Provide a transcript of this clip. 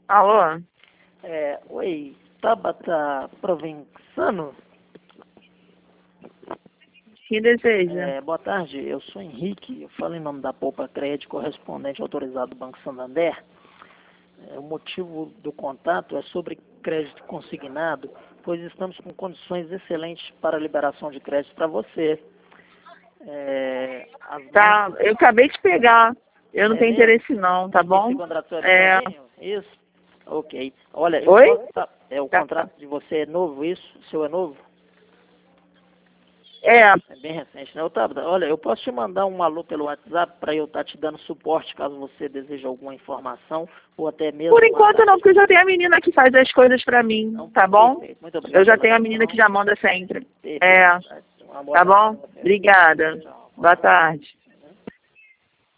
Alô? Oi, Tabata Provenzano? Quem deseja? Boa tarde, eu sou Henrique, eu falo em nome da Poupa Crédito, correspondente autorizado do Banco Santander. O motivo do contato é sobre crédito consignado, pois estamos com condições excelentes para liberação de crédito para você. Tá, eu acabei de pegar. Eu não tenho interesse não, tá bom? Isso? Ok. Olha, Oi? o contrato de você é novo, isso? O seu é novo? É, É bem recente, né? Tabata, olha, eu posso te mandar um alô pelo WhatsApp para eu estar te dando suporte caso você deseje alguma informação ou até mesmo... por enquanto não, porque eu já tenho a menina que faz as coisas pra mim, Não, tá bom? perfeito. Muito obrigado Eu já pela tenho a menina que atenção. já manda sempre. Perfeito. Tá bom? Obrigada. Tchau. Boa tarde.